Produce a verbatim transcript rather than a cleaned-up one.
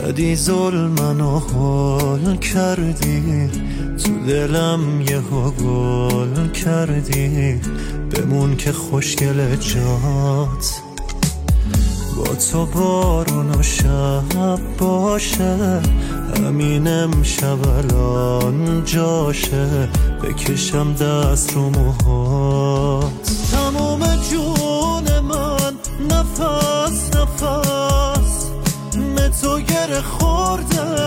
زدی ظلمنو حال کردی، تو دلم یه گل کردی، بمون که خوشگل جات. با تو بارون و شب باشه، همین امشب الان جاشه، بکشم دست رو موهات. تموم جون من نفس نفس به تو گره خورده،